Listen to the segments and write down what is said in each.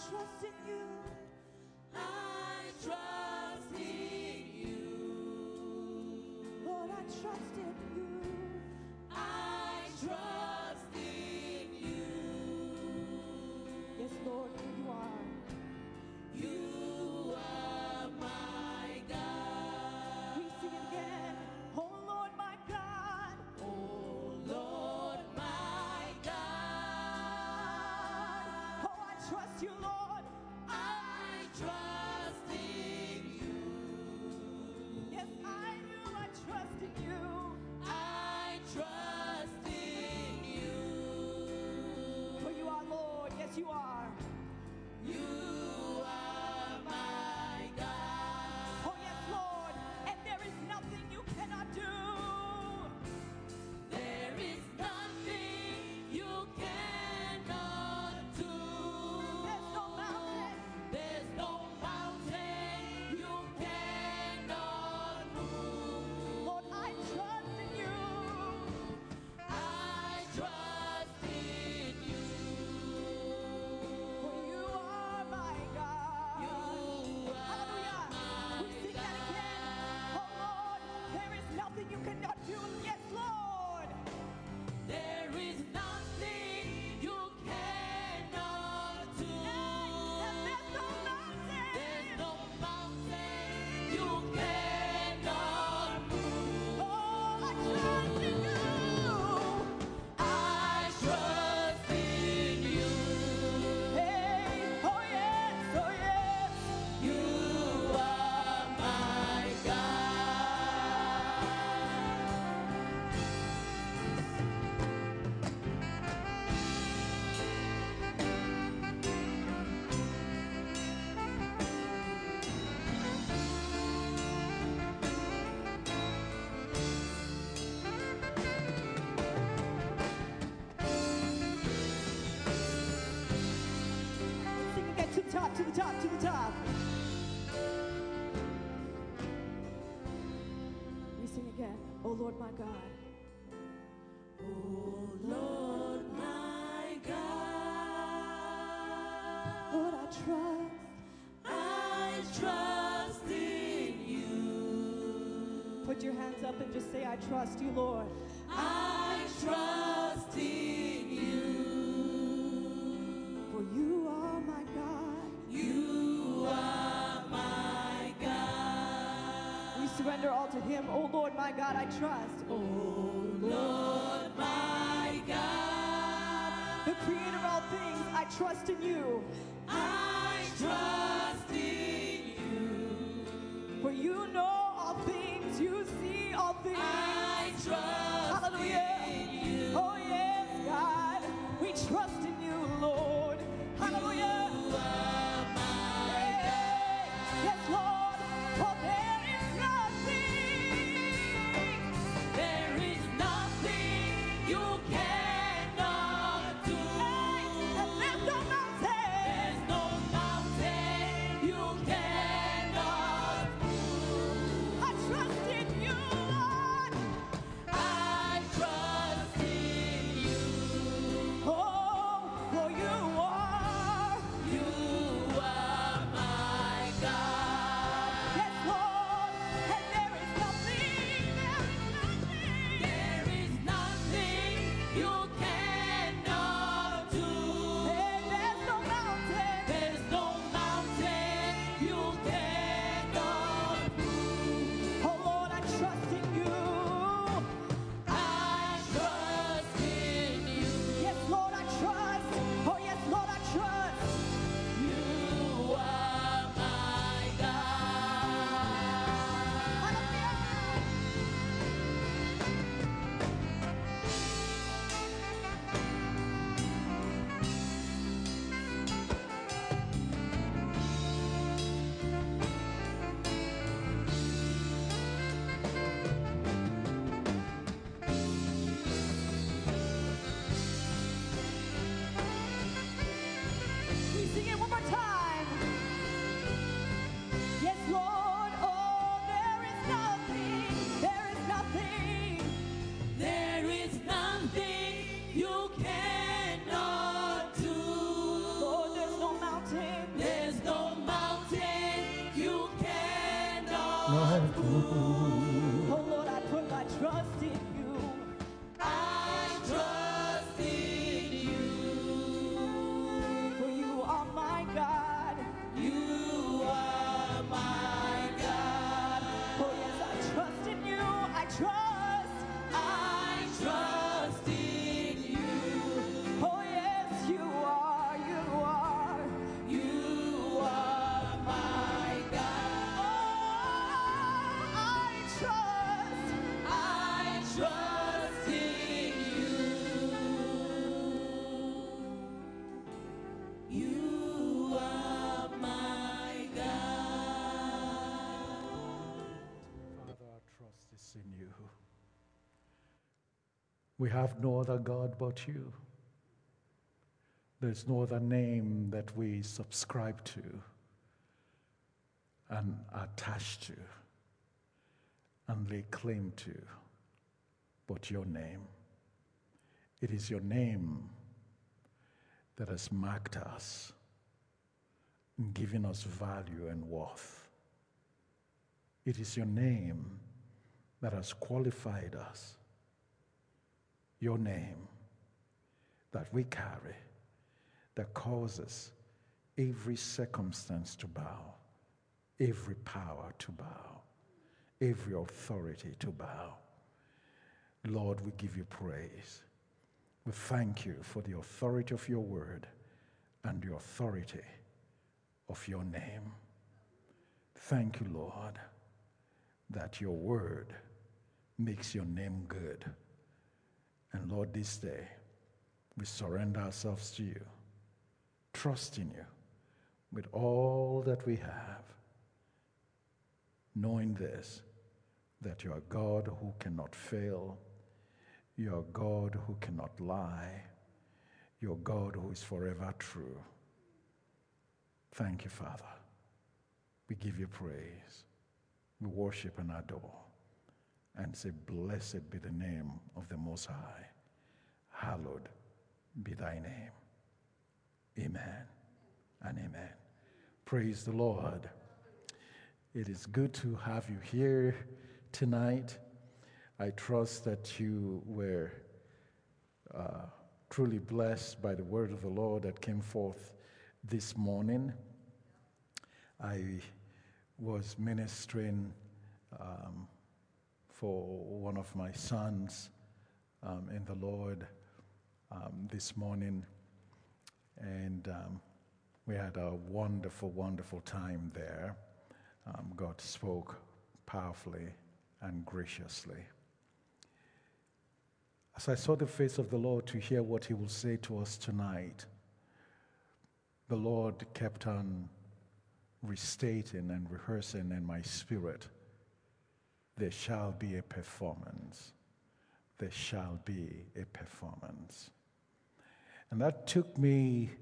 trust in you. I trust in you. Lord, I trust in you. I trust in you. Yes, Lord, here you are. You are my God. We sing it again. Oh Lord, my God. Oh Lord, my God. Oh, I trust you, Lord. I trust in you. Yes, I do. I trust in you. I trust in you. For you are Lord. Yes, you are. You are my God. Oh, yes, Lord. And there is nothing you cannot do. There is nothing you cannot do. There's no mountain. There's no mountain you cannot move. Lord, I trust in you. I trust in you. For you are my God. You are Hallelujah. We my sing that again. God. Oh, Lord, there is nothing you cannot do. Yes, Lord. There is nothing you cannot do. And there's no mountain. There's no mountain you cannot move. Oh, I trust in you. I trust in you. Hey, oh yes, oh yes. You are my Let's sing again to the top, to the top, to the top. We sing again. Oh Lord, my God. Oh Lord, my God. Lord, I trust. I trust in you. Put your hands up and just say, I trust you, Lord. I trust in you. For you are my God. You are my God. We surrender all to Him. Oh Lord, my God, I trust. Oh Lord, my God. The creator of all things, I trust in you. I trust in you. For you know all things, you see all things. I trust Hallelujah. in you. Oh yes, God. We trust in you, Lord. Hallelujah. You are my Hey, yes, Lord. For there is nothing. There is nothing you cannot do. Hey, and there's no mountain. There's no mountain you cannot move. I trust in you, Lord. not move. Oh Lord, I put my trust in you. I trust in you. For you are my God. You are my God. Oh yes, I trust in you. I trust. I trust in you. Oh yes, you are. You are. You are my God. Oh, I trust. I trust in you. You are my God. Father, our trust is in you. We have no other God but you. There's no other name that we subscribe to and attach to and lay claim to but your name. It is your name that has marked us and given us value and worth. It is your name that has qualified us. Your name that we carry that causes every circumstance to bow, every power to bow, every authority to bow. Lord, we give you praise. We thank you for the authority of your word and the authority of your name. Thank you, Lord, that your word makes your name good. And Lord, this day, we surrender ourselves to you, trusting you with all that we have, knowing this, that you are God who cannot fail, you are God who cannot lie, you are God who is forever true. Thank you, Father. We give you praise. We worship and adore and say, blessed be the name of the Most High. Hallowed be thy name. Amen and amen. Praise the Lord. It is good to have you here tonight. I trust that you were truly blessed by the word of the Lord that came forth this morning. I was ministering for one of my sons in the Lord this morning, and we had a wonderful, wonderful time there. God spoke powerfully and graciously. As I saw the face of the Lord to hear what he will say to us tonight, the Lord kept on restating and rehearsing in my spirit, there shall be a performance. There shall be a performance. And that took me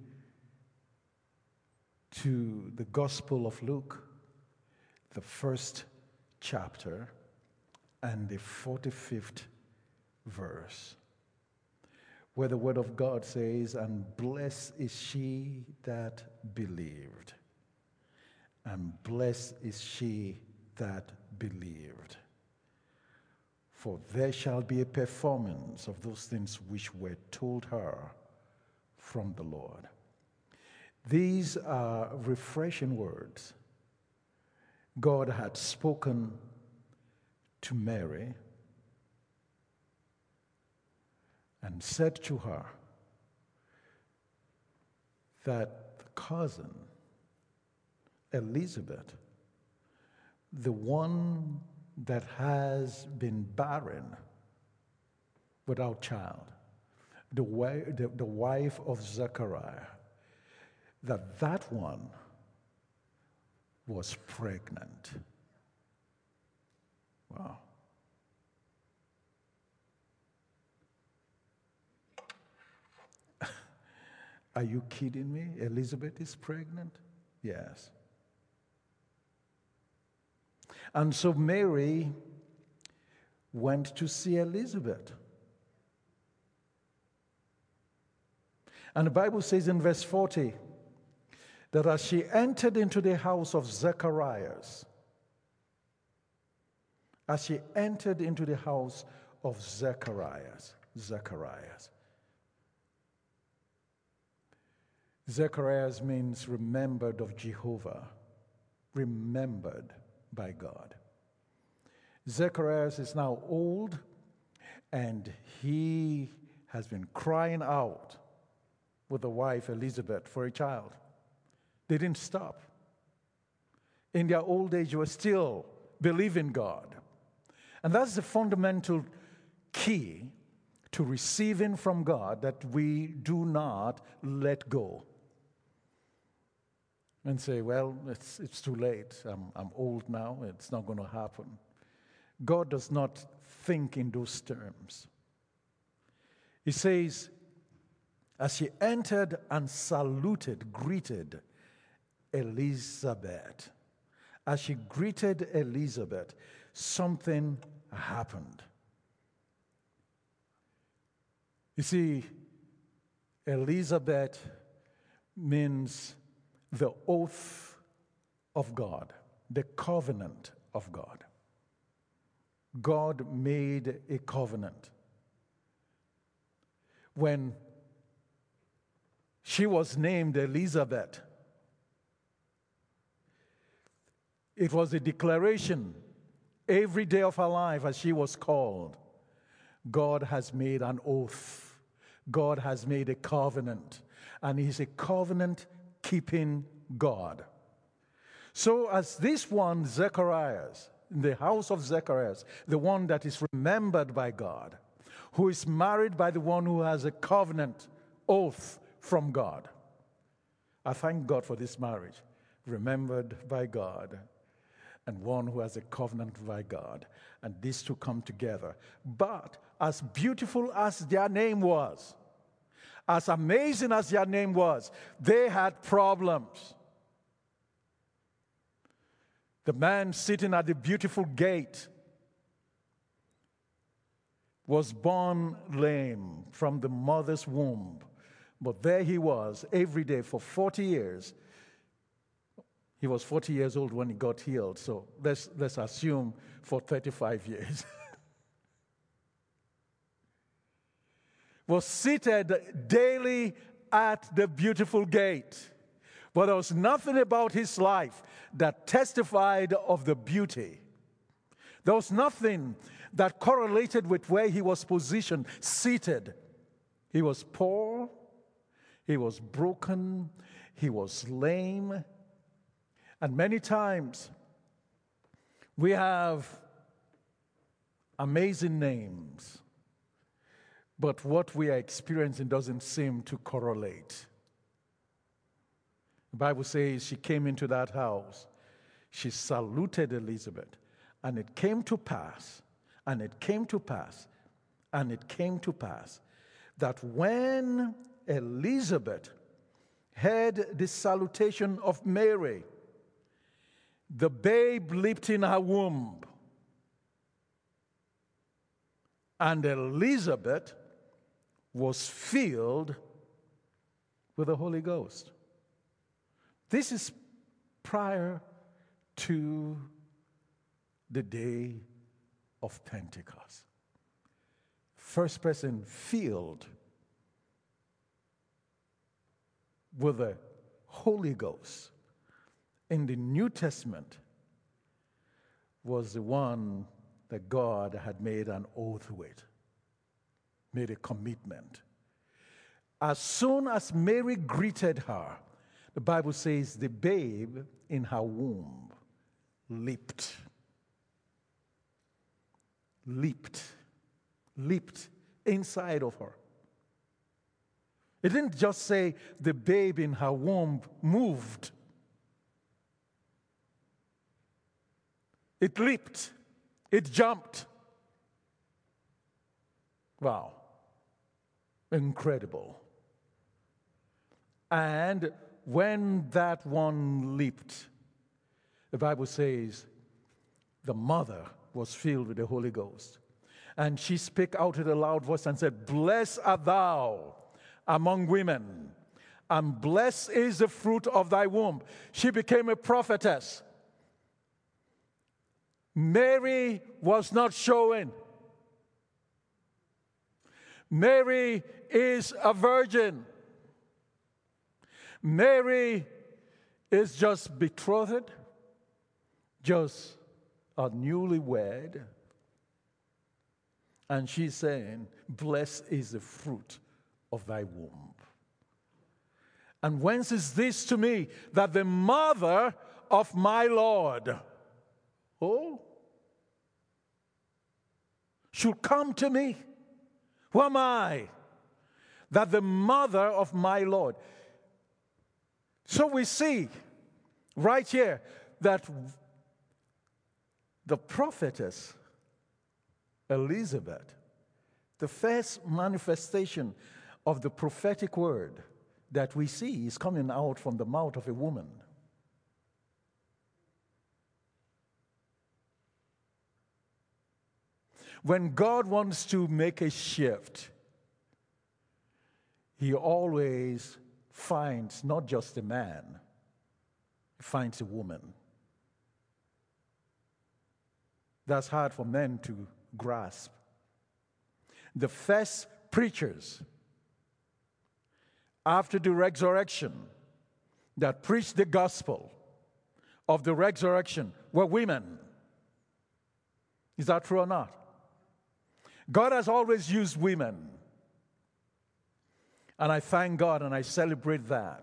to the Gospel of Luke, the first chapter and the 45th verse, where the word of God says, and blessed is she that believed, and blessed is she that believed, for there shall be a performance of those things which were told her from the Lord. These are refreshing words. God had spoken to Mary and said to her that the cousin, Elizabeth, the one that has been barren without child, the wife of Zechariah, that one was pregnant. Wow. Are you kidding me? Elizabeth is pregnant? Yes. And so Mary went to see Elizabeth. And the Bible says in verse 40 that as she entered into the house of Zacharias, as she entered into the house of Zacharias. Zacharias means remembered of Jehovah, remembered by God. Zacharias is now old, and he has been crying out with the wife Elizabeth for a child. They didn't stop. In their old age, they were still believing God. And that's the fundamental key to receiving from God, that we do not let go and say, well, it's too late. I'm old now. It's not going to happen. God does not think in those terms. He says, as she entered and saluted, greeted Elizabeth. As she greeted Elizabeth, something happened. You see, Elizabeth means the oath of God, the covenant of God. God made a covenant. When she was named Elizabeth, it was a declaration every day of her life as she was called. God has made an oath. God has made a covenant. And He's a covenant-keeping God. So as this one, Zacharias, in the house of Zacharias, the one that is remembered by God, who is married by the one who has a covenant oath from God. I thank God for this marriage, remembered by God, and one who has a covenant by God. And these two come together. But as beautiful as their name was, as amazing as their name was, they had problems. The man sitting at the beautiful gate was born lame from the mother's womb. But there he was every day for 40 years. He was 40 years old when he got healed, so let's assume for 35 years. Was seated daily at the beautiful gate. But there was nothing about his life that testified of the beauty. There was nothing that correlated with where he was positioned, seated. He was poor, he was broken, he was lame. And many times we have amazing names, but what we are experiencing doesn't seem to correlate. The Bible says she came into that house. She saluted Elizabeth. And it came to pass, and it came to pass, and it came to pass that when Elizabeth heard the salutation of Mary, the babe leaped in her womb. And Elizabeth was filled with the Holy Ghost. This is prior to the day of Pentecost. First person filled with the Holy Ghost in the New Testament was the one that God had made an oath with, made a commitment. As soon as Mary greeted her, the Bible says the babe in her womb leaped inside of her. It didn't just say the babe in her womb moved. It leaped. It jumped. Wow. Incredible. And when that one leaped, the Bible says the mother was filled with the Holy Ghost. And she spake out with a loud voice and said, "Blessed art thou among women, and blessed is the fruit of thy womb." She became a prophetess. Mary was not showing. Mary is a virgin. Mary is just betrothed, just a newlywed. And she's saying, blessed is the fruit of thy womb. And whence is this to me, that the mother of my Lord, should come to me? Who am I? That the mother of my Lord. So we see right here that the prophetess Elizabeth, the first manifestation of the prophetic word that we see is coming out from the mouth of a woman. When God wants to make a shift, He always finds not just a man, He finds a woman. That's hard for men to grasp. The first preachers after the resurrection that preached the gospel of the resurrection were women. Is that true or not? God has always used women. And I thank God and I celebrate that.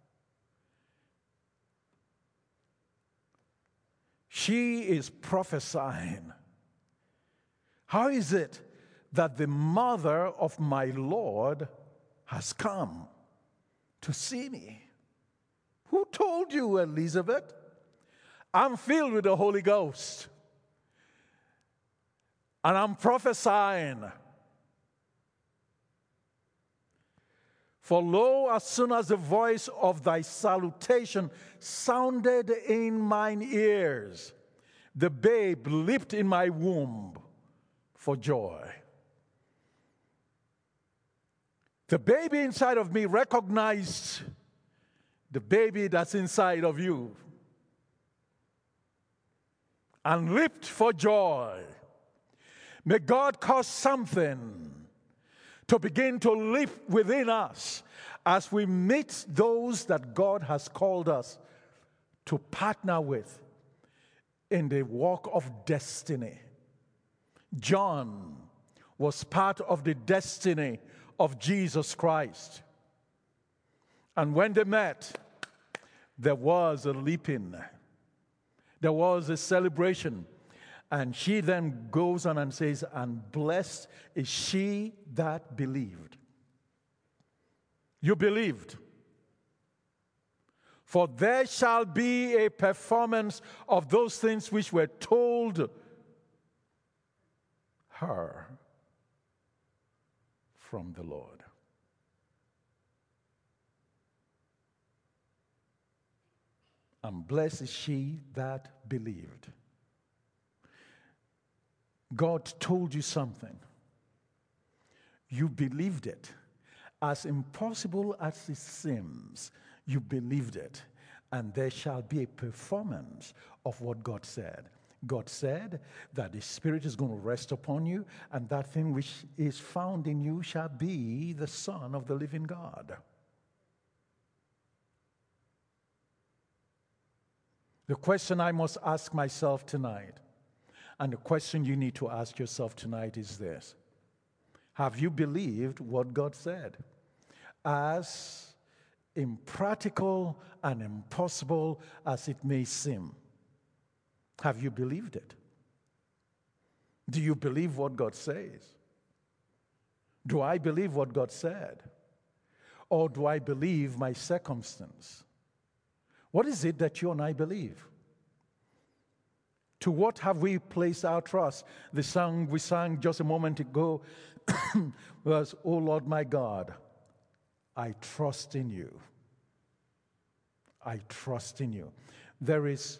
She is prophesying. How is it that the mother of my Lord has come to see me? Who told you, Elizabeth? I'm filled with the Holy Ghost. And I'm prophesying. For lo, as soon as the voice of thy salutation sounded in mine ears, the babe leaped in my womb for joy. The baby inside of me recognized the baby that's inside of you and leaped for joy. May God cause something to begin to leap within us as we meet those that God has called us to partner with in the walk of destiny. John was part of the destiny of Jesus Christ. And when they met, there was a leaping. There was a celebration. And she then goes on and says, and blessed is she that believed. You believed. For there shall be a performance of those things which were told her from the Lord. And blessed is she that believed. God told you something. You believed it. As impossible as it seems, you believed it. And there shall be a performance of what God said. God said that the Spirit is going to rest upon you, and that thing which is found in you shall be the Son of the living God. The question I must ask myself tonight, and the question you need to ask yourself tonight is this: have you believed what God said? As impractical and impossible as it may seem, have you believed it? Do you believe what God says? Do I believe what God said? Or do I believe my circumstance? What is it that you and I believe? To what have we placed our trust? The song we sang just a moment ago was, "Oh Lord my God, I trust in you. I trust in you." There is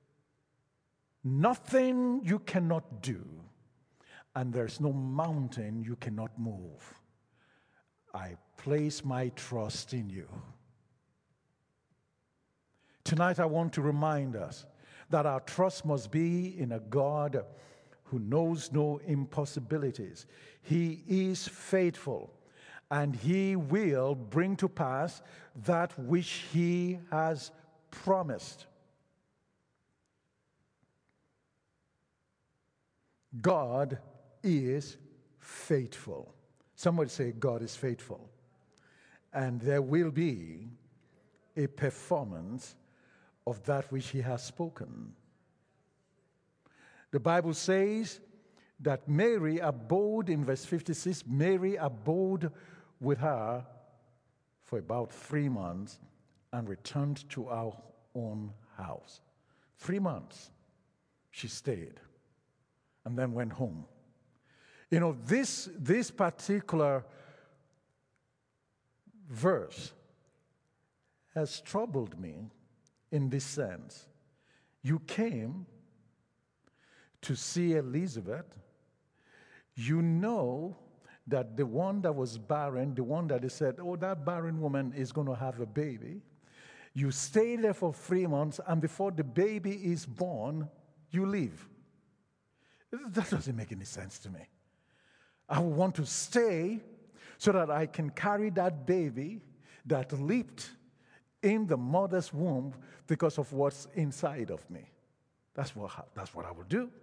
nothing you cannot do, and there's no mountain you cannot move. I place my trust in you. Tonight I want to remind us that our trust must be in a God who knows no impossibilities. He is faithful, and he will bring to pass that which he has promised. God is faithful. Somebody say, God is faithful. And there will be a performance of that which he has spoken. The Bible says that Mary abode, in verse 56, Mary abode with her for about 3 months and returned to our own house. 3 months she stayed and then went home. You know, this particular verse has troubled me in this sense. You came to see Elizabeth. You know that the one that was barren, the one that they said, oh, that barren woman is going to have a baby. You stay there for 3 months, and before the baby is born, you leave. That doesn't make any sense to me. I want to stay so that I can carry that baby that leaped in the mother's womb because of what's inside of me. That's what I will do.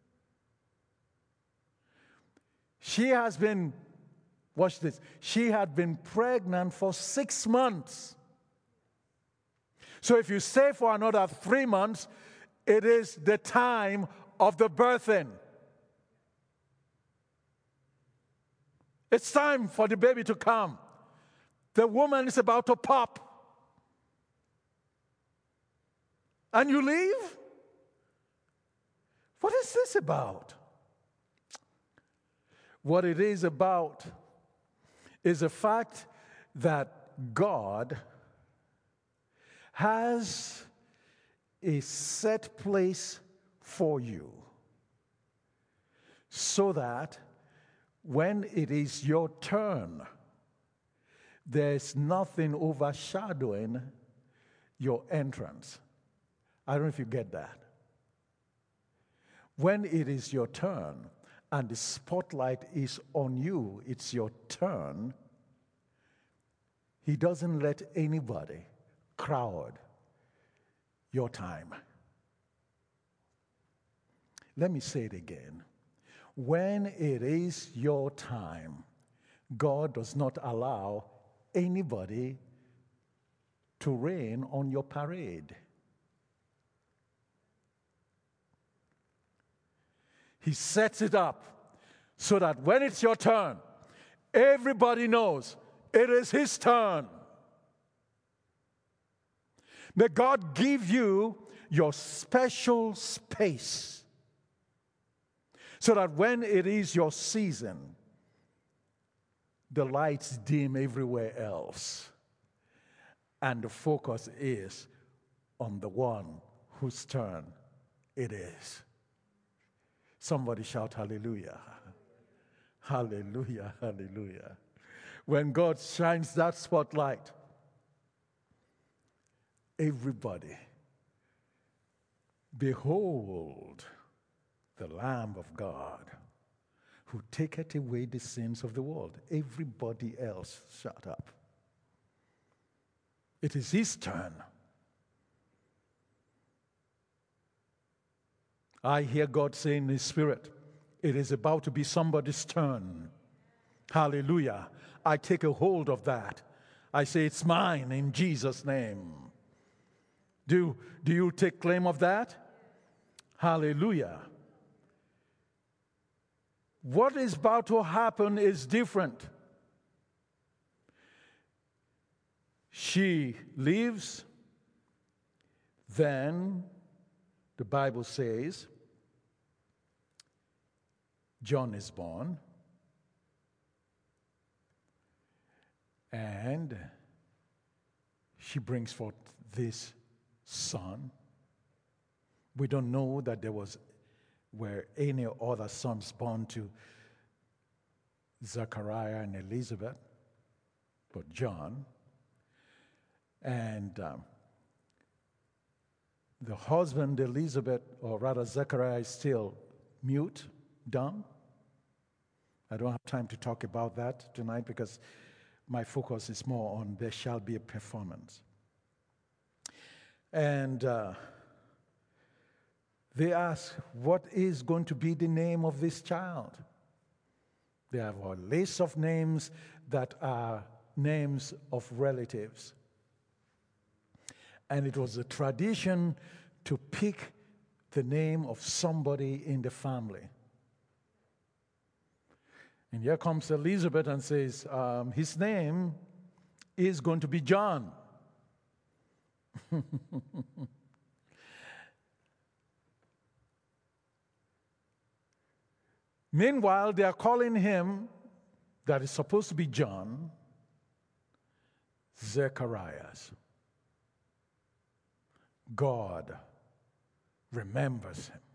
She has been, watch this, she had been pregnant for 6 months. So if you stay for another 3 months, it is the time of the birthing. It's time for the baby to come. The woman is about to pop. And you leave? What is this about? What it is about is the fact that God has a set place for you so that when it is your turn, there's nothing overshadowing your entrance. I don't know if you get that. When it is your turn and the spotlight is on you, it's your turn, he doesn't let anybody crowd your time. Let me say it again. When it is your time, God does not allow anybody to rain on your parade. He sets it up so that when it's your turn, everybody knows it is his turn. May God give you your special space so that when it is your season, the lights dim everywhere else, and the focus is on the one whose turn it is. Somebody shout hallelujah. Hallelujah, hallelujah. When God shines that spotlight, everybody, behold the Lamb of God who taketh away the sins of the world. Everybody else shut up. It is his turn. I hear God saying in his spirit, it is about to be somebody's turn. Hallelujah. I take a hold of that. I say it's mine in Jesus' name. Do you take claim of that? Hallelujah. What is about to happen is different. She leaves, then the Bible says John is born, and she brings forth this son. We don't know that were any other sons born to Zechariah and Elizabeth, but John. And The husband, Elizabeth, or rather Zechariah, is still mute, dumb. I don't have time to talk about that tonight because my focus is more on there shall be a performance. And they ask, what is going to be the name of this child? They have a list of names that are names of relatives. And it was a tradition to pick the name of somebody in the family. And here comes Elizabeth and says, his name is going to be John. Meanwhile, they are calling him, that is supposed to be John, Zechariah. God remembers him.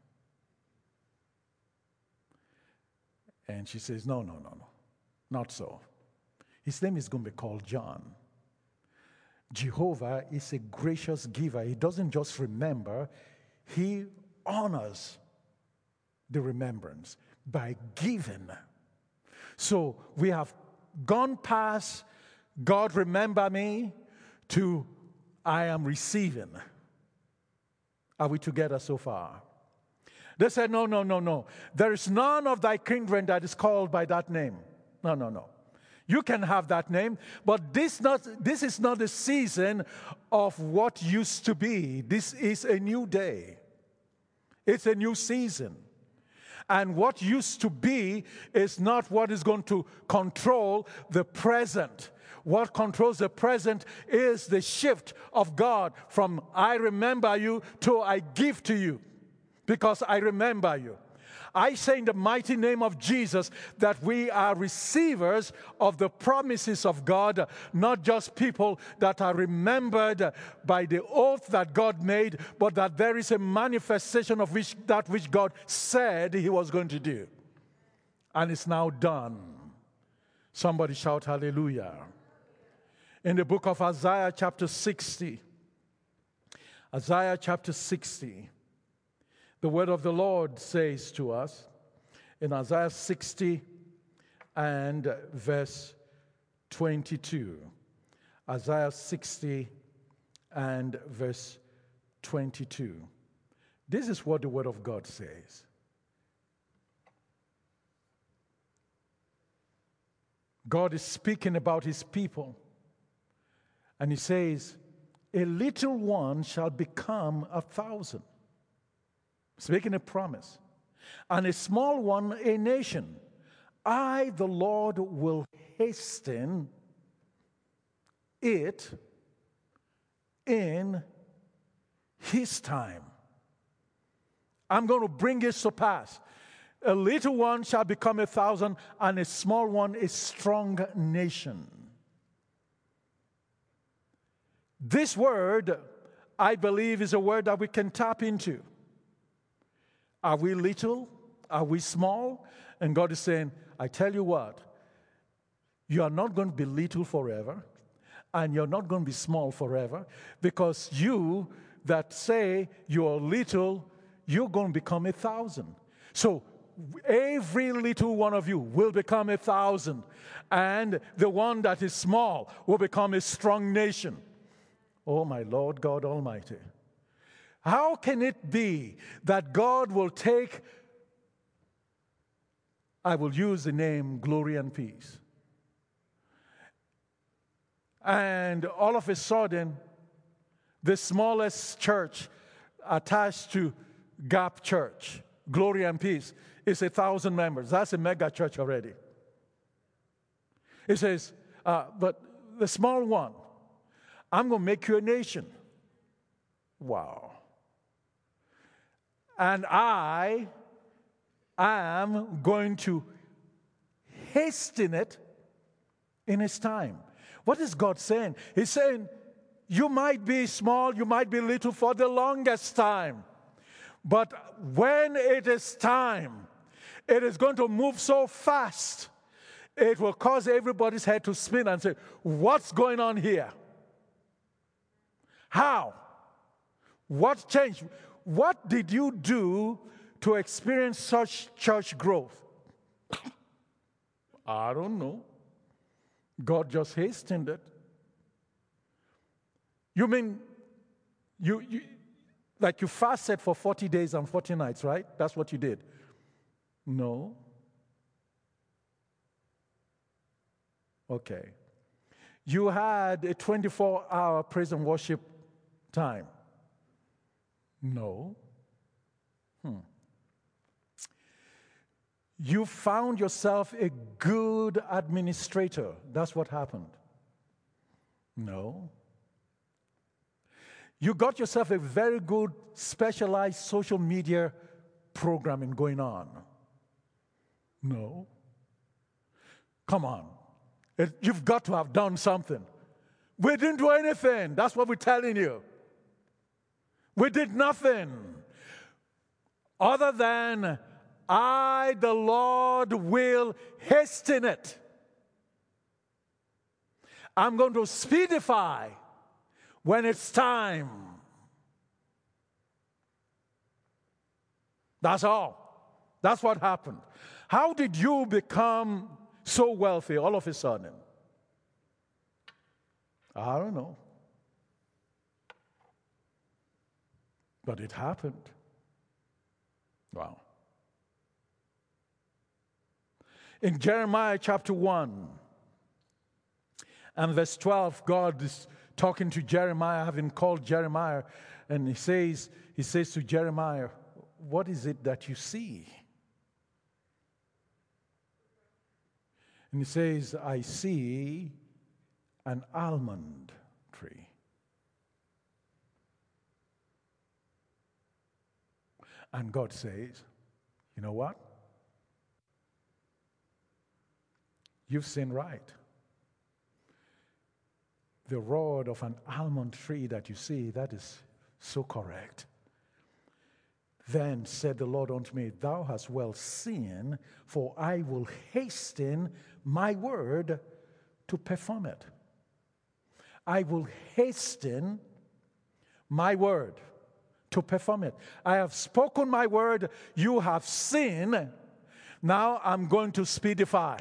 And she says, no, not so. His name is going to be called John. Jehovah is a gracious giver. He doesn't just remember, he honors the remembrance by giving. So we have gone past God remember me to I am receiving. Are we together so far? They said, no. There is none of thy kindred that is called by that name. No. You can have that name, but this is not the season of what used to be. This is a new day. It's a new season. And what used to be is not what is going to control the present. What controls the present is the shift of God from I remember you to I give to you because I remember you. I say in the mighty name of Jesus that we are receivers of the promises of God, not just people that are remembered by the oath that God made, but that there is a manifestation of that which God said he was going to do. And it's now done. Somebody shout hallelujah. In the book of Isaiah chapter 60, the word of the Lord says to us in Isaiah 60 and verse 22. Isaiah 60 and verse 22. This is what the word of God says. God is speaking about his people. And he says, a little one shall become 1,000. Speaking a promise. And a small one, a nation. I, the Lord, will hasten it in his time. I'm going to bring it to pass. A little one shall become 1,000, and a small one a strong nation. This word, I believe, is a word that we can tap into. Are we little? Are we small? And God is saying, I tell you what, you are not going to be little forever, and you're not going to be small forever, because you that say you're little, you're going to become 1,000. So every little one of you will become 1,000, and the one that is small will become a strong nation. Oh, my Lord God Almighty. How can it be that God will take, I will use the name Glory and Peace, and all of a sudden, the smallest church attached to Gap Church, Glory and Peace, is 1,000 members. That's a mega church already. It says, but the small one, I'm going to make you a nation. Wow. And I am going to hasten it in his time. What is God saying? He's saying, you might be small, you might be little for the longest time. But when it is time, it is going to move so fast, it will cause everybody's head to spin and say, what's going on here? How? What changed? What did you do to experience such church growth? I don't know. God just hastened it. You mean you fasted for 40 days and 40 nights, right? That's what you did. No. Okay. You had a 24-hour praise and worship time. No. You found yourself a good administrator. That's what happened. No. You got yourself a very good specialized social media programming going on. No. Come on. You've got to have done something. We didn't do anything. That's what we're telling you. We did nothing other than I, the Lord, will hasten it. I'm going to speedify when it's time. That's all. That's what happened. How did you become so wealthy all of a sudden? I don't know. But it happened. Wow. In Jeremiah chapter 1 and verse 12, God is talking to Jeremiah, having called Jeremiah, and he says to Jeremiah, what is it that you see? And he says, I see an almond tree. And God says, you know what? You've seen right. The rod of an almond tree that you see, that is so correct. Then said the Lord unto me, thou hast well seen, for I will hasten my word to perform it. I will hasten my word to perform it. I have spoken my word, you have seen. Now I'm going to speedify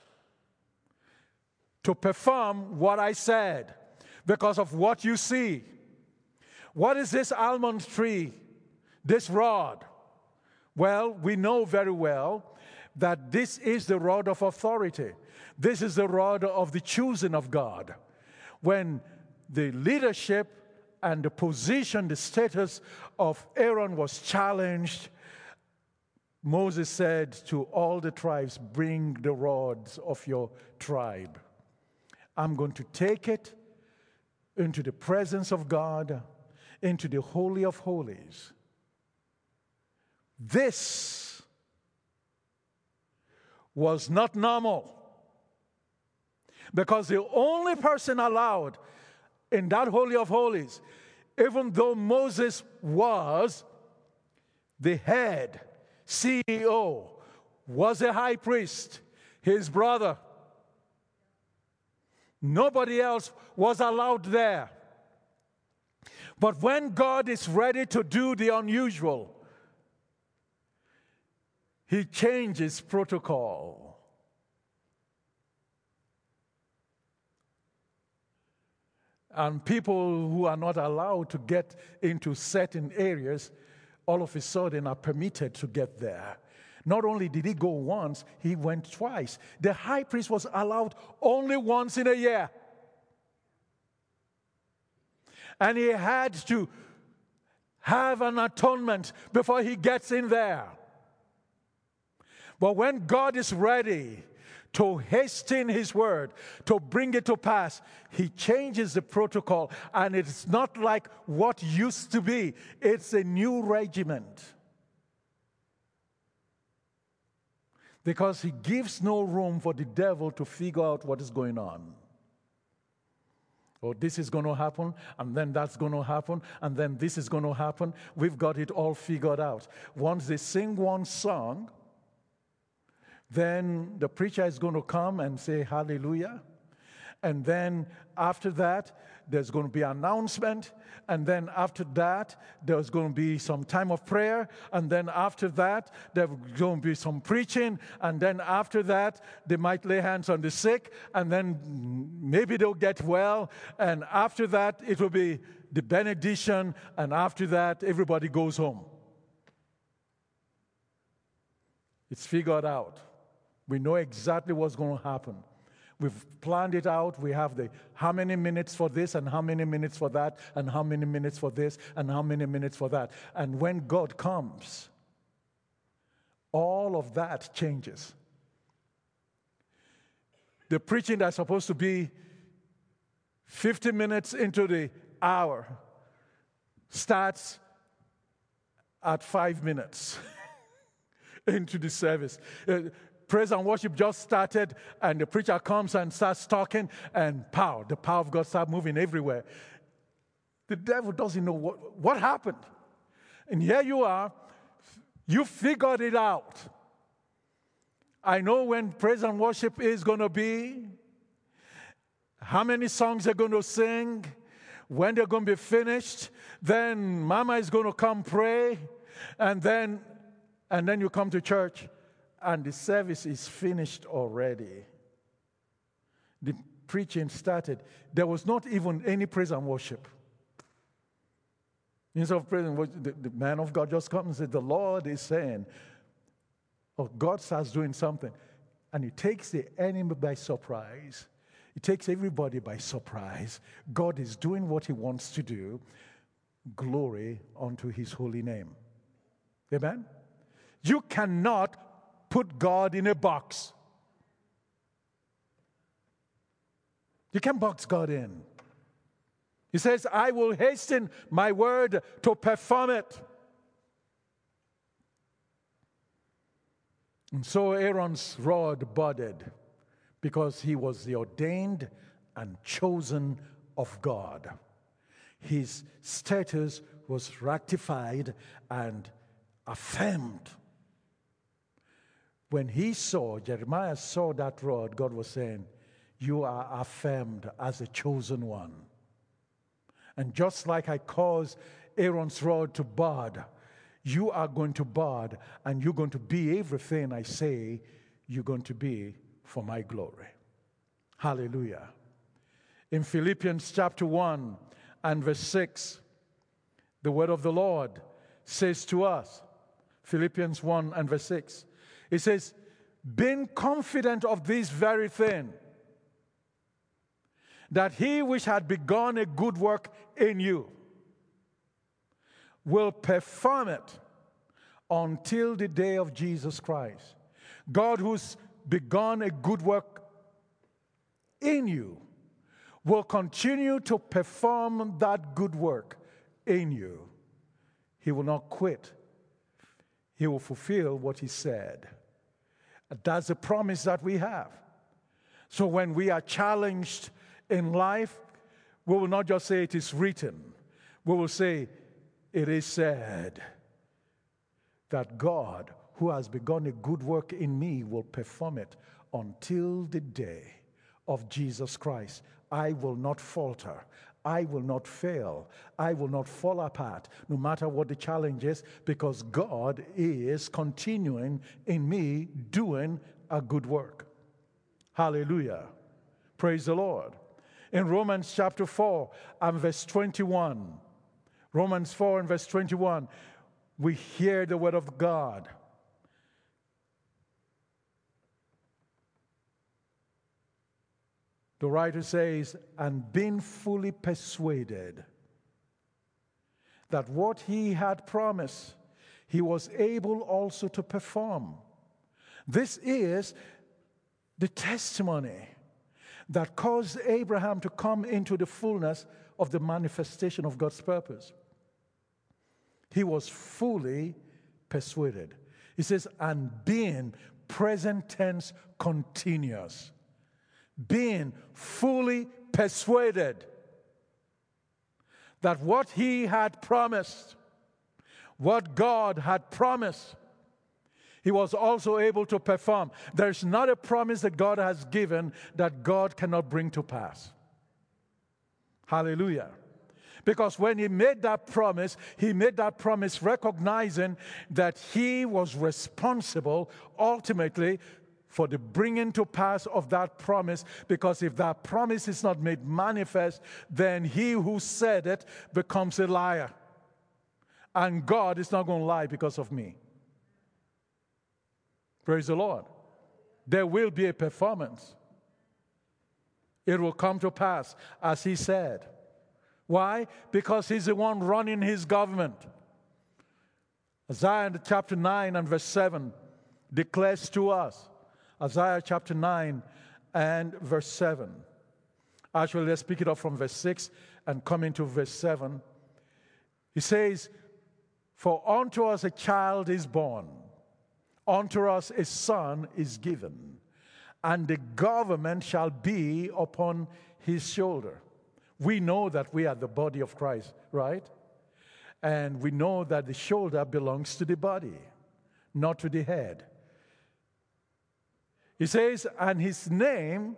to perform what I said because of what you see. What is this almond tree? This rod? Well, we know very well that this is the rod of authority. This is the rod of the choosing of God. When the leadership and the position, the status of Aaron was challenged, Moses said to all the tribes, bring the rods of your tribe. I'm going to take it into the presence of God, into the Holy of Holies. This was not normal, because the only person allowed in that Holy of Holies, even though Moses was the head CEO, was a high priest, his brother, nobody else was allowed there. But when God is ready to do the unusual, He changes protocol. And people who are not allowed to get into certain areas, all of a sudden are permitted to get there. Not only did he go once, he went twice. The high priest was allowed only once in a year. And he had to have an atonement before he gets in there. But when God is ready to hasten his word, to bring it to pass, he changes the protocol, and it's not like what used to be. It's a new regiment. Because he gives no room for the devil to figure out what is going on. Oh, this is going to happen, and then that's going to happen, and then this is going to happen. We've got it all figured out. Once they sing one song, then the preacher is going to come and say hallelujah. And then after that, there's going to be an announcement. And then after that, there's going to be some time of prayer. And then after that, there's going to be some preaching. And then after that, they might lay hands on the sick. And then maybe they'll get well. And after that, it will be the benediction. And after that, everybody goes home. It's figured out. We know exactly what's going to happen. We've planned it out. We have the how many minutes for this and how many minutes for that and how many minutes for this and how many minutes for that. And when God comes, all of that changes. The preaching that's supposed to be 50 minutes into the hour starts at 5 minutes into the service. Praise and worship just started, and the preacher comes and starts talking, and the power of God starts moving everywhere. The devil doesn't know what happened. And here you are, you figured it out. I know when praise and worship is going to be, how many songs they're going to sing, when they're going to be finished, then Mama is going to come pray, and then you come to church. And the service is finished already. The preaching started. There was not even any praise and worship. Instead of praise and worship, the man of God just comes and says, the Lord is saying, or God starts doing something. And it takes the enemy by surprise. It takes everybody by surprise. God is doing what he wants to do. Glory unto his holy name. Amen? You cannot put God in a box. You can't box God in. He says, I will hasten my word to perform it. And so Aaron's rod budded because he was the ordained and chosen of God. His status was ratified and affirmed. When Jeremiah saw that rod, God was saying, you are affirmed as a chosen one. And just like I caused Aaron's rod to bud, you are going to bud, and you're going to be everything I say you're going to be for my glory. Hallelujah. In Philippians chapter 1 and verse 6, the word of the Lord says to us, Philippians 1 and verse 6, it says, being confident of this very thing, that he which had begun a good work in you will perform it until the day of Jesus Christ. God who's begun a good work in you will continue to perform that good work in you. He will not quit. He will fulfill what he said. That's a promise that we have. So when we are challenged in life, we will not just say it is written. We will say it is said that God, who has begun a good work in me, will perform it until the day of Jesus Christ. I will not falter. I will not fail. I will not fall apart, no matter what the challenge is, because God is continuing in me doing a good work. Hallelujah. Praise the Lord. In Romans chapter 4 and verse 21, Romans 4 and verse 21, we hear the word of God. The writer says, and being fully persuaded that what he had promised, he was able also to perform. This is the testimony that caused Abraham to come into the fullness of the manifestation of God's purpose. He was fully persuaded. He says, and being, present tense, continuous. Being fully persuaded that what he had promised, what God had promised, He was also able to perform. There's not a promise that God has given that God cannot bring to pass. Hallelujah. Because when he made that promise recognizing that he was responsible ultimately for the bringing to pass of that promise. Because if that promise is not made manifest, then he who said it becomes a liar. And God is not going to lie because of me. Praise the Lord. There will be a performance. It will come to pass as he said. Why? Because he's the one running his government. Isaiah chapter 9 and verse 7 declares to us. Isaiah chapter 9 and verse 7. Actually, let's pick it up from verse 6 and come into verse 7. He says, "For unto us a child is born, unto us a son is given, and the government shall be upon his shoulder." We know that we are the body of Christ, right? And we know that the shoulder belongs to the body, not to the head. He says, and his name,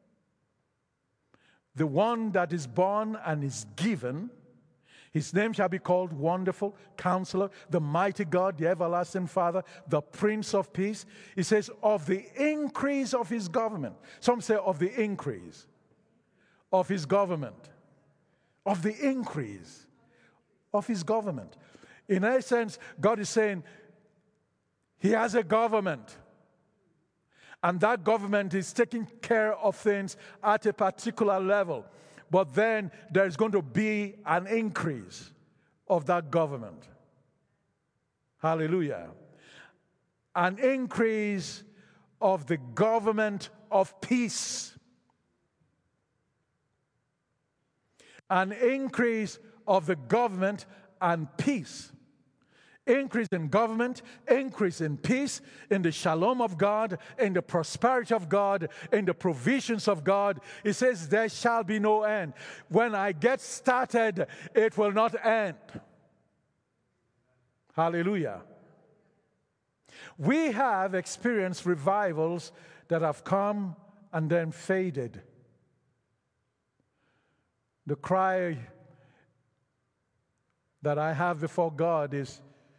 the one that is born and is given, his name shall be called Wonderful Counselor, the Mighty God, the Everlasting Father, the Prince of Peace. He says, of the increase of his government. Some say of the increase of his government. Of the increase of his government. In essence, God is saying he has a government. And that government is taking care of things at a particular level. But then there's going to be an increase of that government. Hallelujah. An increase of the government of peace. An increase of the government and peace. Increase in government, increase in peace, in the shalom of God, in the prosperity of God, in the provisions of God. It says there shall be no end. When I get started, it will not end. Hallelujah. We have experienced revivals that have come and then faded. The cry that I have before God is,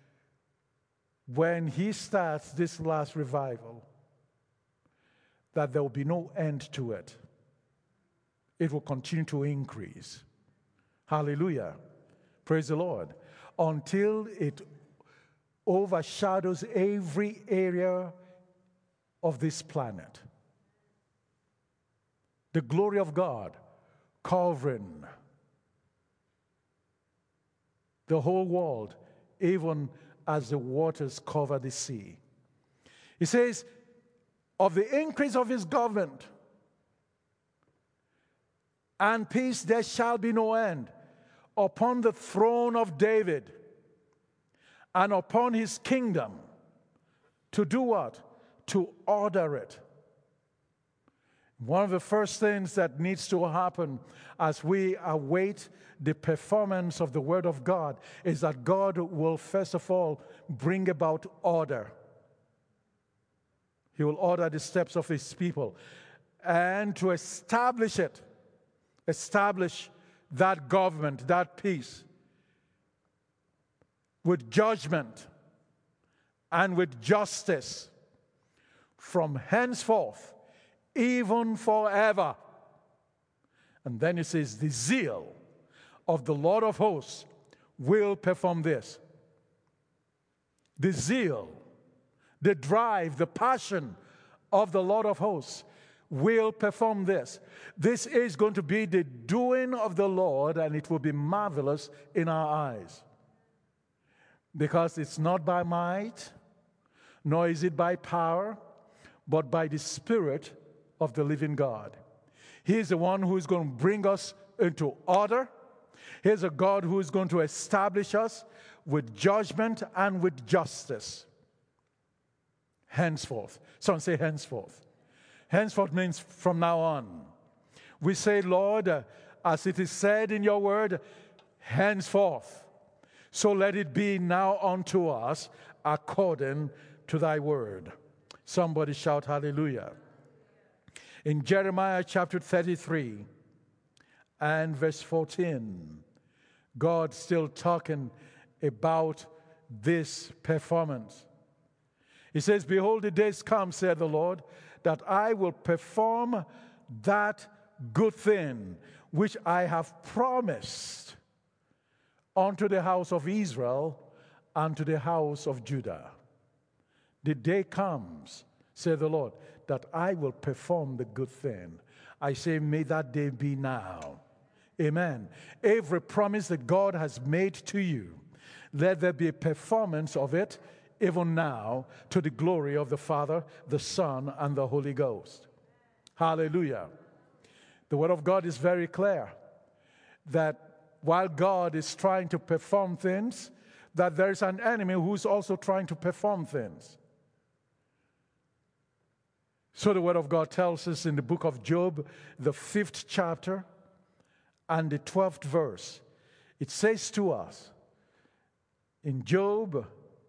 when he starts this last revival, that there will be no end to it. It will continue to increase. Hallelujah. Praise the Lord. Until it overshadows every area of this planet. The glory of God covering the whole world, even as the waters cover the sea. He says, of the increase of his government and peace there shall be no end upon the throne of David and upon his kingdom. To do what? To order it. One of the first things that needs to happen as we await the performance of the Word of God is that God will first of all bring about order. He will order the steps of his people. And to establish it, establish that government, that peace, with judgment and with justice from henceforth, even forever. And then it says, the zeal of the Lord of hosts will perform this. The zeal, the drive, the passion of the Lord of hosts will perform this. This is going to be the doing of the Lord, and it will be marvelous in our eyes. Because it's not by might, nor is it by power, but by the Spirit of the living God. He is the one who is going to bring us into order. He is a God who is going to establish us with judgment and with justice. Henceforth. Someone say henceforth. Henceforth means from now on. We say, Lord, as it is said in your word, henceforth. So let it be now unto us according to thy word. Somebody shout hallelujah. In Jeremiah chapter 33 and verse 14, God still talking about this performance. He says, behold, the days come, said the Lord, that I will perform that good thing which I have promised unto the house of Israel and to the house of Judah. The day comes, said the Lord, that I will perform the good thing. I say, may that day be now. Amen. Every promise that God has made to you, let there be a performance of it even now, to the glory of the Father, the Son, and the Holy Ghost. Hallelujah. The Word of God is very clear that while God is trying to perform things, that there is an enemy who's also trying to perform things. So the Word of God tells us in the book of Job, the 5th chapter and the 12th verse, it says to us in Job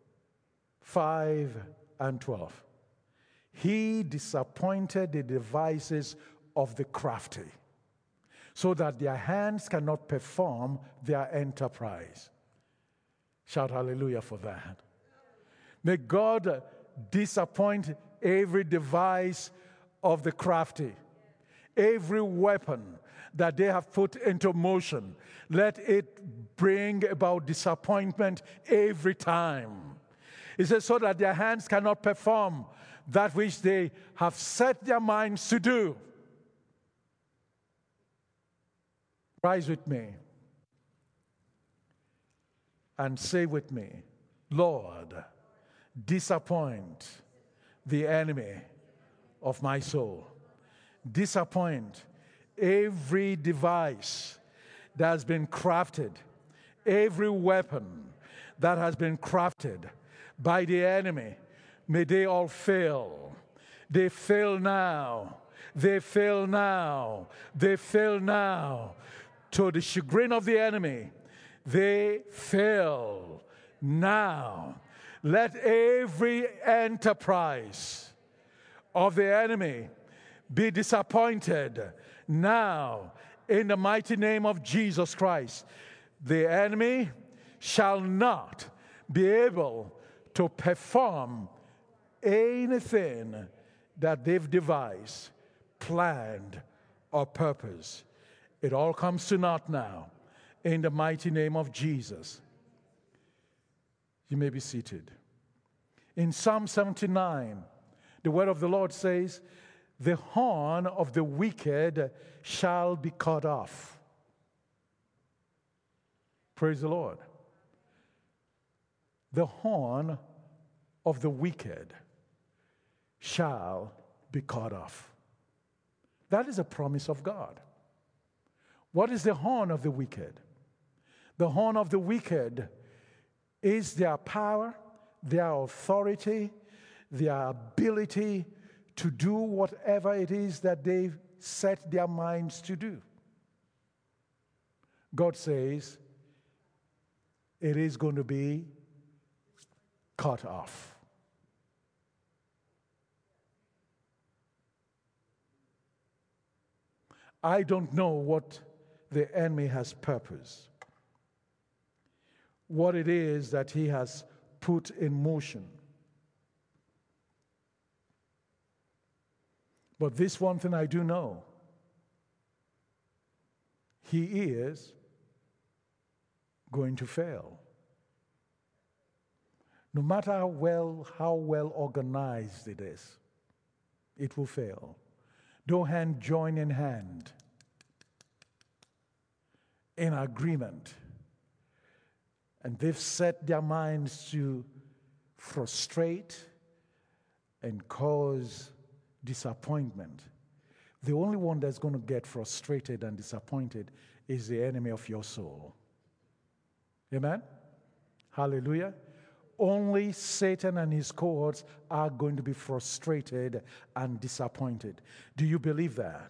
5 and 12, he disappointed the devices of the crafty, so that their hands cannot perform their enterprise. Shout hallelujah for that. May God disappoint every device of the crafty, every weapon that they have put into motion. Let it bring about disappointment every time. It says, so that their hands cannot perform that which they have set their minds to do. Rise with me and say with me, Lord, disappoint the enemy of my soul. Disappoint every device that has been crafted, every weapon that has been crafted by the enemy. May they all fail. They fail now. They fail now. They fail now. To the chagrin of the enemy, they fail now. Let every enterprise of the enemy be disappointed now in the mighty name of Jesus Christ. The enemy shall not be able to perform anything that they've devised, planned, or purposed. It all comes to naught now in the mighty name of Jesus. You may be seated. In Psalm 79, the word of the Lord says, the horn of the wicked shall be cut off. Praise the Lord. The horn of the wicked shall be cut off. That is a promise of God. What is the horn of the wicked? The horn of the wicked is their power, their authority, their ability to do whatever it is that they set their minds to do. God says it is going to be cut off. I don't know what the enemy has purposed, what it is that he has put in motion. But this one thing I do know, he is going to fail. No matter how well organized it is, it will fail. Though hand join in hand, in agreement, and they've set their minds to frustrate and cause disappointment, the only one that's going to get frustrated and disappointed is the enemy of your soul. Amen? Hallelujah. Only Satan and his cohorts are going to be frustrated and disappointed. Do you believe that?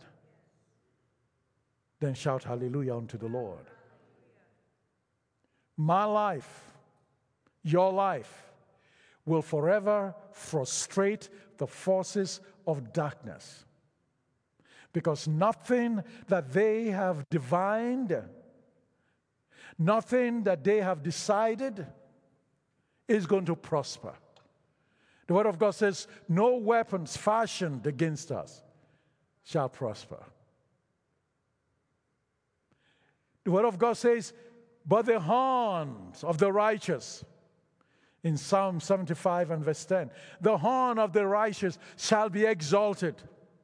Then shout hallelujah unto the Lord. My life, your life, will forever frustrate the forces of darkness. Because nothing that they have divined, nothing that they have decided is going to prosper. The Word of God says, no weapons fashioned against us shall prosper. The Word of God says, but the horns of the righteous, in Psalm 75 and verse 10, the horn of the righteous shall be exalted.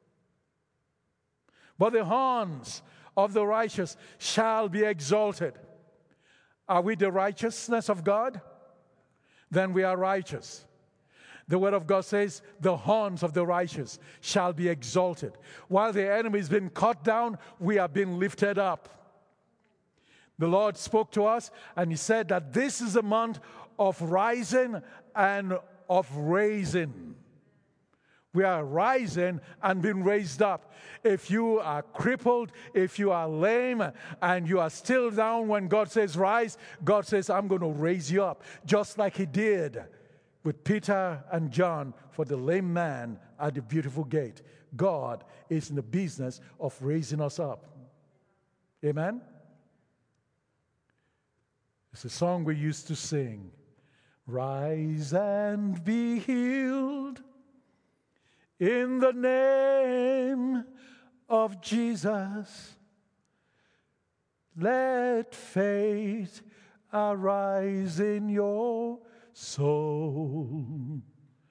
But the horns of the righteous shall be exalted. Are we the righteousness of God? Then we are righteous. The Word of God says, the horns of the righteous shall be exalted. While the enemy is being cut down, we are being lifted up. The Lord spoke to us, and He said that this is a month of rising and of raising. We are rising and being raised up. If you are crippled, if you are lame, and you are still down when God says rise, God says, I'm going to raise you up, just like He did with Peter and John for the lame man at the beautiful gate. God is in the business of raising us up. Amen? It's a song we used to sing. Rise and be healed in the name of Jesus. Let faith arise in your soul.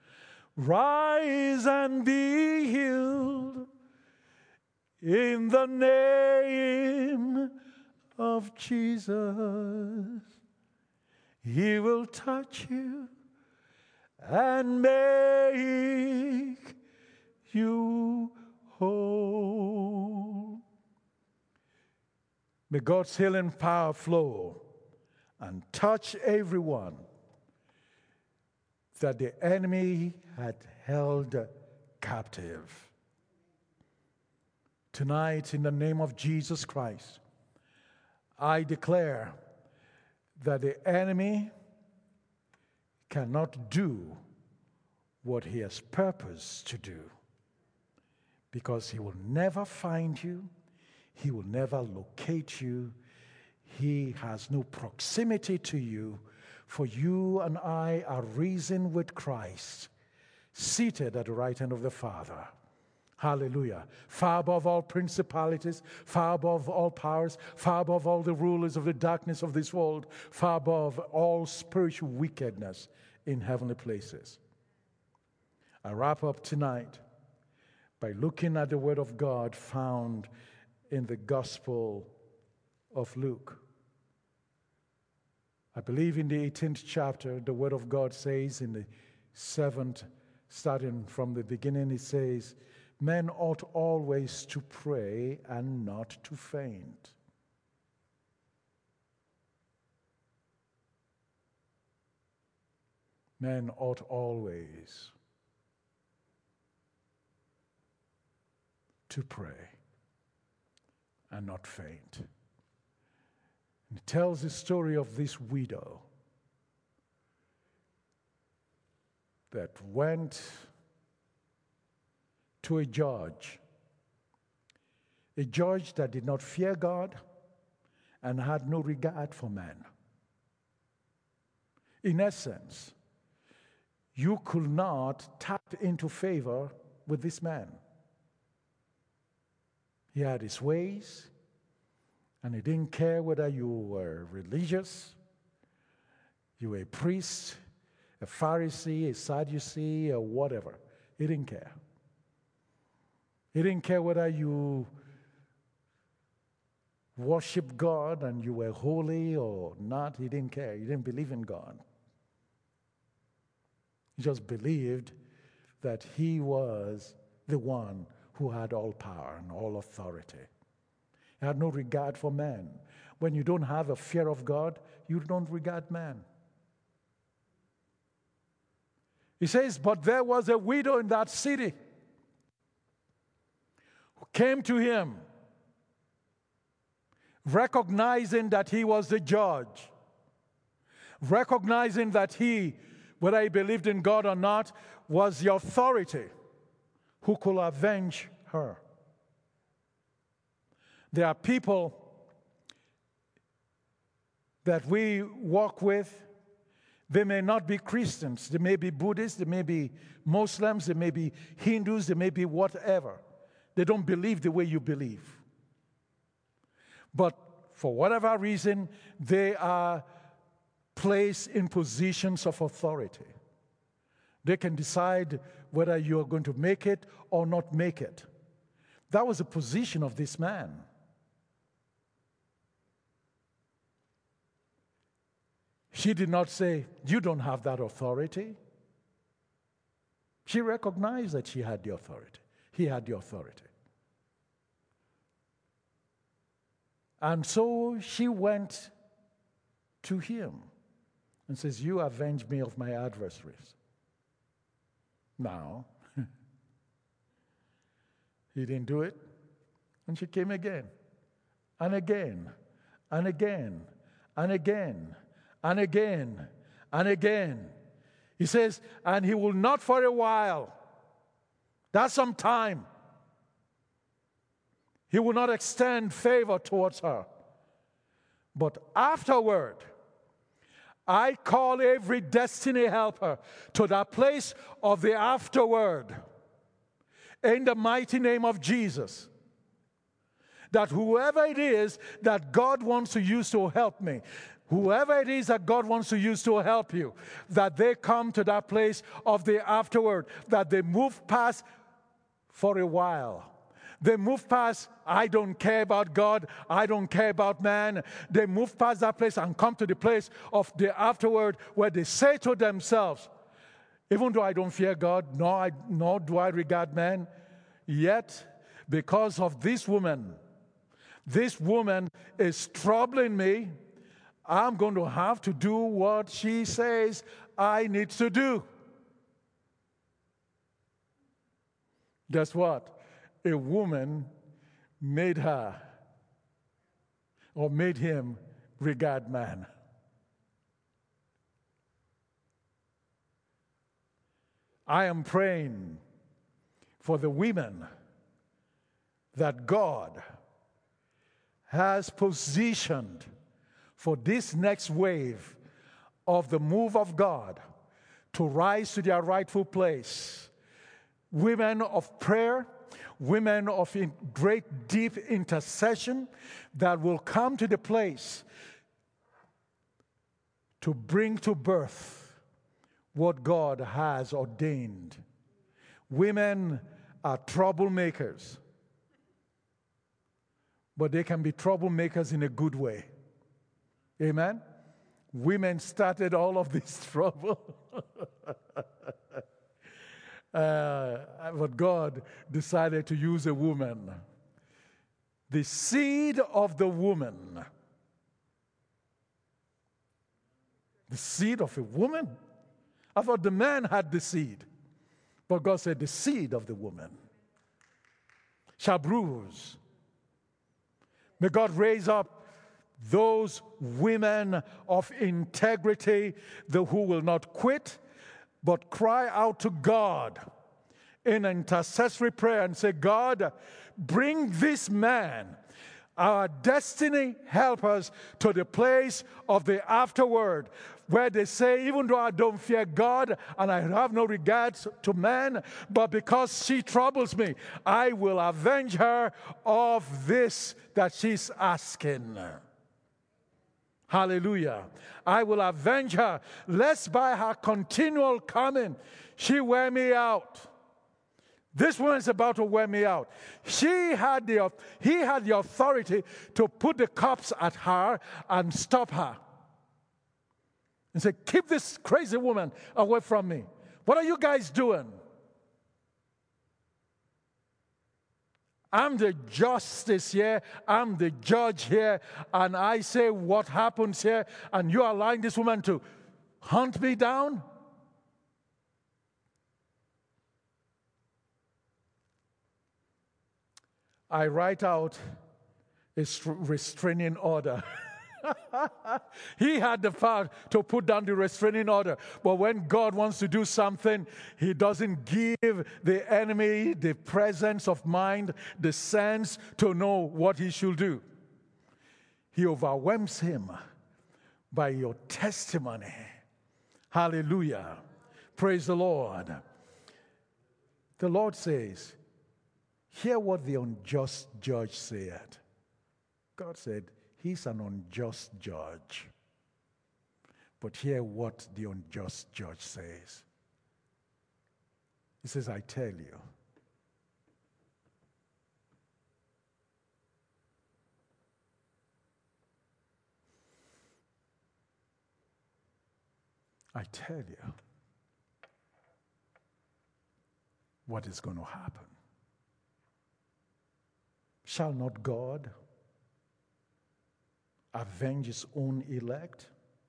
Rise and be healed in the name of Jesus. He will touch you and make you whole. May God's healing power flow and touch everyone that the enemy had held captive. Tonight, in the name of Jesus Christ, I declare that the enemy cannot do what he has purposed to do, because he will never find you, he will never locate you, he has no proximity to you, for you and I are risen with Christ, seated at the right hand of the Father. Hallelujah. Far above all principalities, far above all powers, far above all the rulers of the darkness of this world, far above all spiritual wickedness in heavenly places. I wrap up tonight by looking at the Word of God found in the Gospel of Luke. I believe in the 18th chapter, the Word of God says in the 7th, starting from the beginning, it says, men ought always to pray and not to faint. Men ought always to pray and not faint. And it tells the story of this widow that went to a judge that did not fear God and had no regard for man. In essence, you could not tap into favor with this man. He had his ways, and he didn't care whether you were religious, you were a priest, a Pharisee, a Sadducee, or whatever. He didn't care. He didn't care whether you worship God and you were holy or not. He didn't care. He didn't believe in God. He just believed that he was the one who had all power and all authority. He had no regard for man. When you don't have a fear of God, you don't regard man. He says, but there was a widow in that city who came to him, recognizing that he was the judge, recognizing that he whether he believed in God or not, was the authority who could avenge her. There are people that we walk with. They may not be Christians. They may be Buddhists. They may be Muslims. They may be Hindus. They may be whatever. They don't believe the way you believe. But for whatever reason, they are placed in positions of authority. They can decide whether you are going to make it or not make it. That was the position of this man. She did not say, you don't have that authority. She recognized that she had the authority. He had the authority. And so she went to him and says, you avenge me of my adversaries. Now, he didn't do it. And she came again, and again, and again, and again, and again, and again. He says, and he will not for a while. That's some time. He will not extend favor towards her. But afterward, I call every destiny helper to that place of the afterward. In the mighty name of Jesus. That whoever it is that God wants to use to help me, whoever it is that God wants to use to help you, that they come to that place of the afterward, that they move past for a while. They move past, I don't care about God, I don't care about man. They move past that place and come to the place of the afterward where they say to themselves, even though I don't fear God, nor do I regard man, yet because of this woman is troubling me, I'm going to have to do what she says I need to do. Guess what? A woman made her or made him regard man. I am praying for the women that God has positioned for this next wave of the move of God to rise to their rightful place. Women of prayer, women of great deep intercession that will come to the place to bring to birth what God has ordained. Women are troublemakers, but they can be troublemakers in a good way. Amen? Women started all of this trouble. But God decided to use a woman. The seed of the woman. The seed of a woman? I thought the man had the seed. But God said the seed of the woman shall bruise. May God raise up those women of integrity, who will not quit, but cry out to God in intercessory prayer and say, God, bring this man, our destiny helpers, to the place of the afterward, where they say, even though I don't fear God and I have no regards to man, but because she troubles me, I will avenge her of this that she's asking. Hallelujah. I will avenge her, lest by her continual coming she wear me out. This woman is about to wear me out. He had the authority to put the cops at her and stop her. And say, keep this crazy woman away from me. What are you guys doing? I'm the justice here. I'm the judge here. And I say what happens here. And you are allowing this woman to hunt me down? I write out a restraining order He had the power to put down the restraining order. But when God wants to do something, He doesn't give the enemy the presence of mind, the sense to know what he should do. He overwhelms him by your testimony. Hallelujah. Praise the Lord. The Lord says, hear what the unjust judge said. God said, he's an unjust judge. But hear what the unjust judge says. He says, I tell you, what is going to happen. Shall not God avenge his own elect?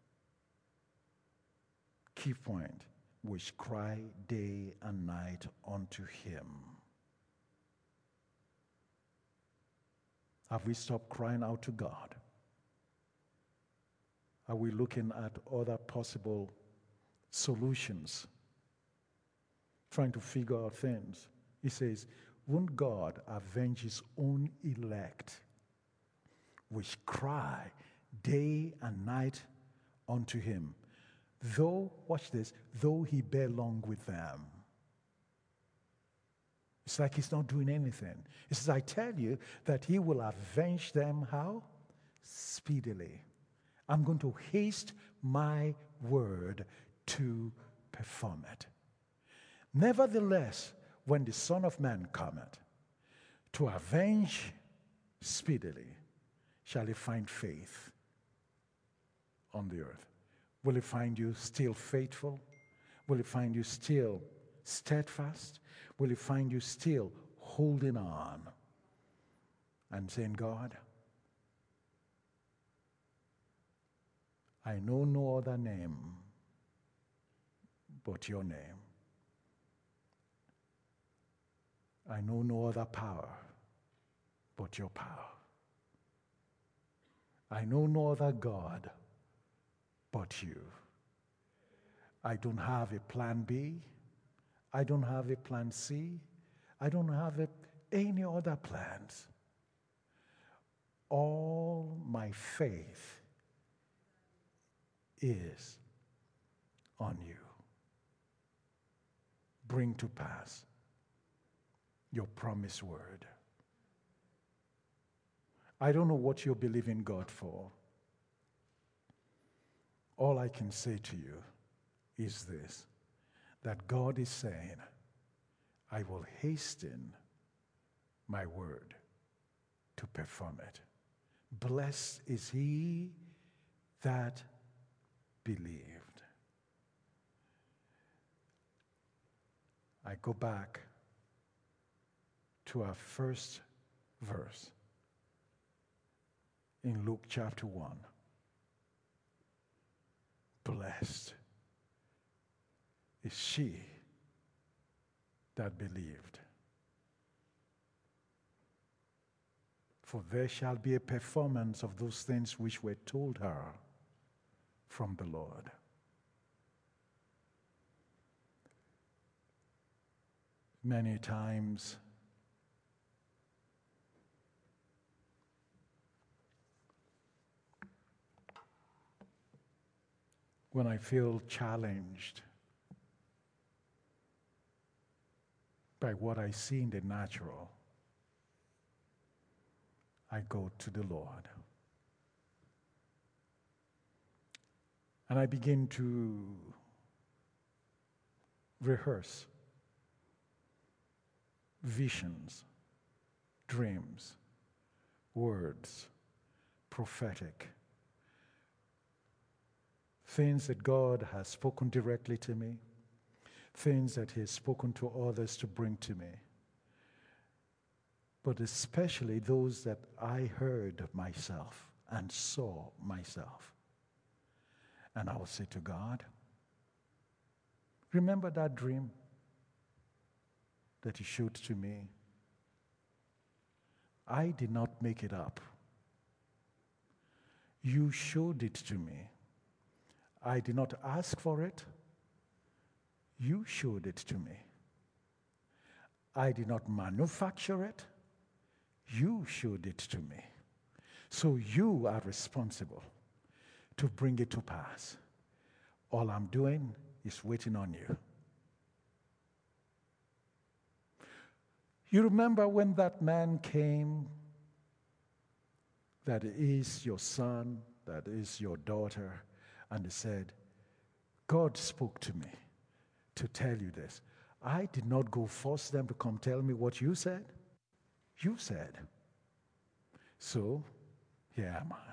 Key point, which cry day and night unto him. Have we stopped crying out to God? Are we looking at other possible solutions, trying to figure out things? He says, won't God avenge his own elect, which cry day and night unto him? Though, watch this, though he bear long with them. It's like he's not doing anything. He says, I tell you that he will avenge them, how? Speedily. I'm going to haste my word to perform it. Nevertheless, when the Son of Man cometh to avenge speedily, shall he find faith on the earth? Will he find you still faithful? Will he find you still steadfast? Will he find you still holding on and saying, God, I know no other name but your name. I know no other power but your power. I know no other God but you. I don't have a plan B. I don't have a plan C. I don't have any other plans. All my faith is on you. Bring to pass your promised word. I don't know what you're believing God for. All I can say to you is this, that God is saying, I will hasten my word to perform it. Blessed is he that believed. I go back to our first verse in Luke chapter 1. Blessed is she that believed, for there shall be a performance of those things which were told her from the Lord. Many times when I feel challenged by what I see in the natural, I go to the Lord. And I begin to rehearse visions, dreams, words, prophetic, things that God has spoken directly to me, things that he has spoken to others to bring to me, but especially those that I heard myself and saw myself. And I will say to God, remember that dream that you showed to me? I did not make it up. You showed it to me. I did not ask for it. You showed it to me. I did not manufacture it. You showed it to me. So you are responsible to bring it to pass. All I'm doing is waiting on you. You remember when that man came, that is your son, that is your daughter, and he said, God spoke to me to tell you this. I did not go force them to come tell me what you said. You said. So, here am I.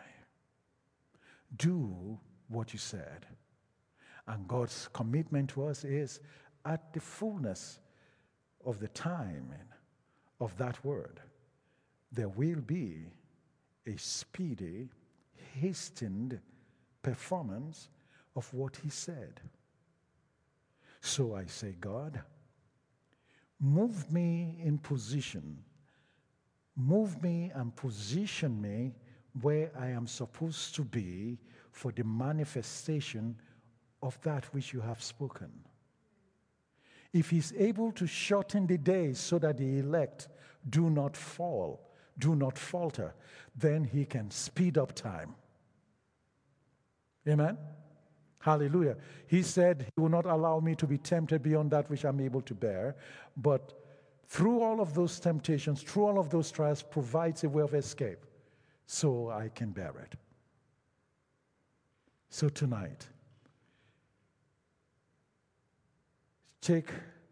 Do what you said. And God's commitment to us is at the fullness of the time of that word, there will be a speedy, hastened performance of what he said. So I say, God, move me in position. Move me and position me where I am supposed to be for the manifestation of that which you have spoken. If he's able to shorten the days so that the elect do not fall, do not falter, then he can speed up time. Amen? Hallelujah. He said he will not allow me to be tempted beyond that which I'm able to bear, but through all of those temptations, through all of those trials, provides a way of escape so I can bear it. So tonight, take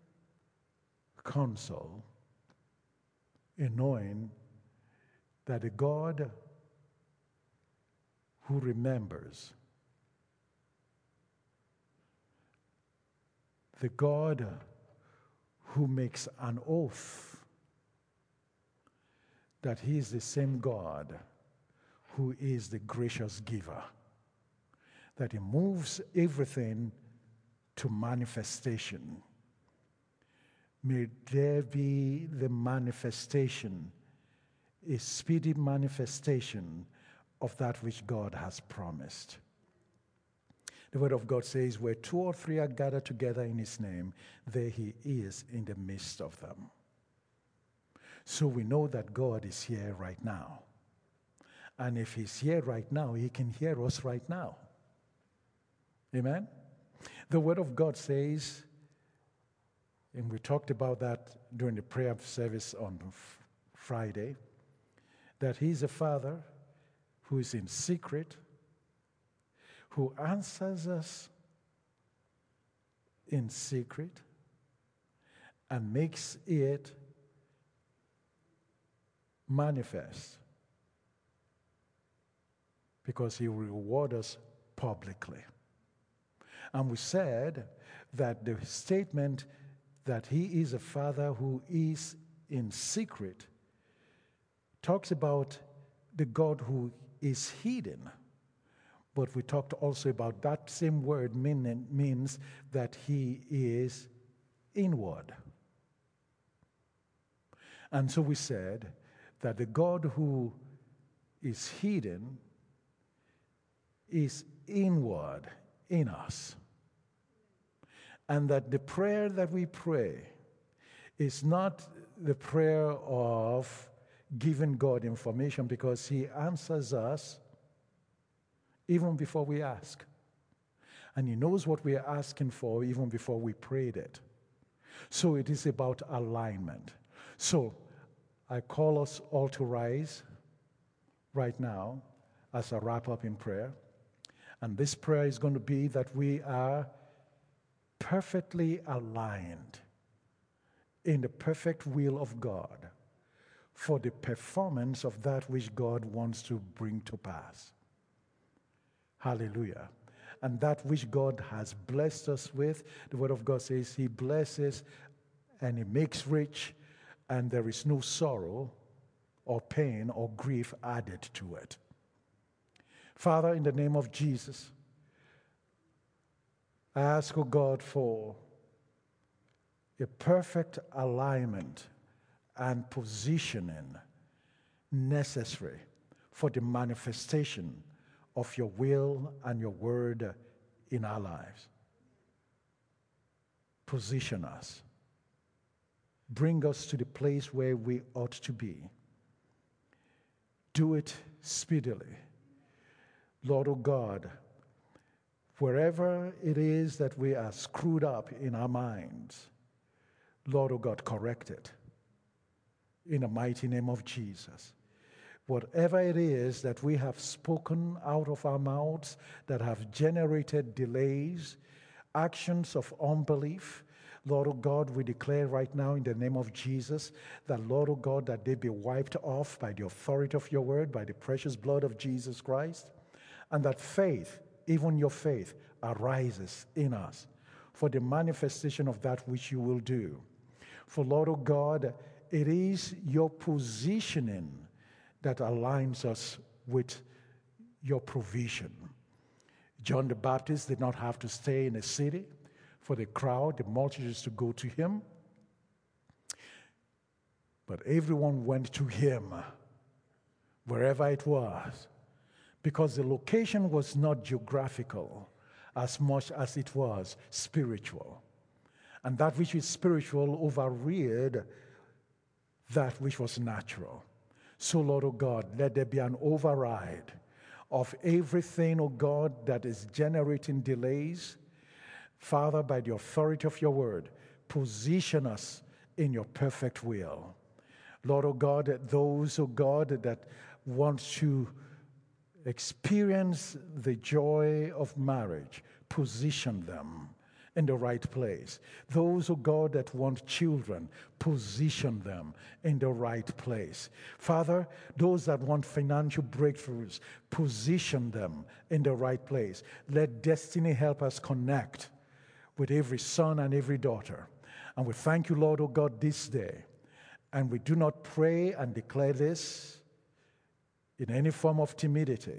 counsel in knowing that a God who remembers, the God who makes an oath that he is the same God who is the gracious giver, that he moves everything to manifestation. May there be the manifestation, a speedy manifestation of that which God has promised. The word of God says, where 2 or 3 are gathered together in his name, there he is in the midst of them. So we know that God is here right now. And if he's here right now, he can hear us right now. Amen? The word of God says, and we talked about that during the prayer service on Friday, that he's a father who is in secret, who answers us in secret and makes it manifest because he will reward us publicly. And we said that the statement that he is a father who is in secret talks about the God who is hidden. But we talked also about that same word means that he is inward. And so we said that the God who is hidden is inward in us. And that the prayer that we pray is not the prayer of giving God information, because he answers us even before we ask. And he knows what we are asking for even before we prayed it. So it is about alignment. So I call us all to rise right now as a wrap-up in prayer. And this prayer is going to be that we are perfectly aligned in the perfect will of God for the performance of that which God wants to bring to pass. Hallelujah. And that which God has blessed us with, the word of God says he blesses and he makes rich, and there is no sorrow or pain or grief added to it. Father, in the name of Jesus, I ask, oh God, for a perfect alignment and positioning necessary for the manifestation of your will and your word in our lives. Position us. Bring us to the place where we ought to be. Do it speedily. Lord, oh God, wherever it is that we are screwed up in our minds, Lord, oh God, correct it. In the mighty name of Jesus. Whatever it is that we have spoken out of our mouths that have generated delays, actions of unbelief, Lord, oh God, we declare right now in the name of Jesus that, Lord, oh God, that they be wiped off by the authority of your word, by the precious blood of Jesus Christ, and that faith, even your faith, arises in us for the manifestation of that which you will do. For, Lord, oh God, it is your positioning that aligns us with your provision. John the Baptist did not have to stay in a city for the crowd, the multitudes to go to him. But everyone went to him, wherever it was, because the location was not geographical as much as it was spiritual. And that which is spiritual overrid that which was natural. So, Lord, oh God, let there be an override of everything, oh God, that is generating delays. Father, by the authority of your word, position us in your perfect will. Lord, oh God, those, oh God, that want to experience the joy of marriage, position them in the right place. Those, oh God, that want children, position them in the right place. Father, those that want financial breakthroughs, position them in the right place. Let destiny help us connect with every son and every daughter. And we thank you, Lord, oh God, this day. And we do not pray and declare this in any form of timidity.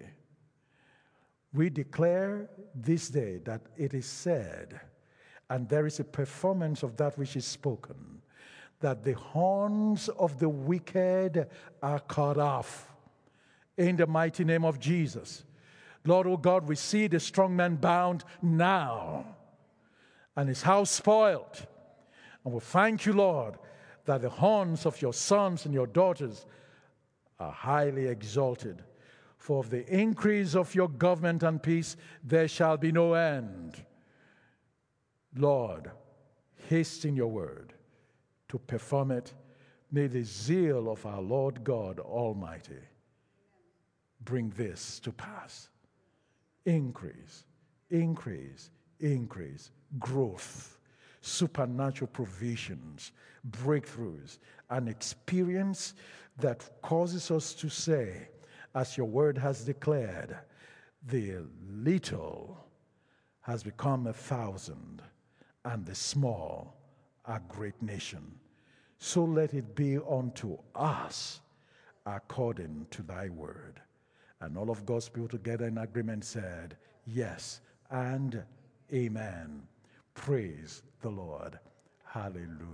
We declare this day that it is said, and there is a performance of that which is spoken, that the horns of the wicked are cut off in the mighty name of Jesus. Lord, oh God, we see the strong man bound now and his house spoiled. And we thank you, Lord, that the horns of your sons and your daughters are highly exalted. For of the increase of your government and peace there shall be no end. Lord, hasten your word to perform it. May the zeal of our Lord God Almighty bring this to pass. Increase, increase, increase, growth, supernatural provisions, breakthroughs, an experience that causes us to say, as your word has declared, the little has become 1,000, and the small a great nation. So let it be unto us according to thy word. And all of God's people together in agreement said, yes and amen. Praise the Lord. Hallelujah.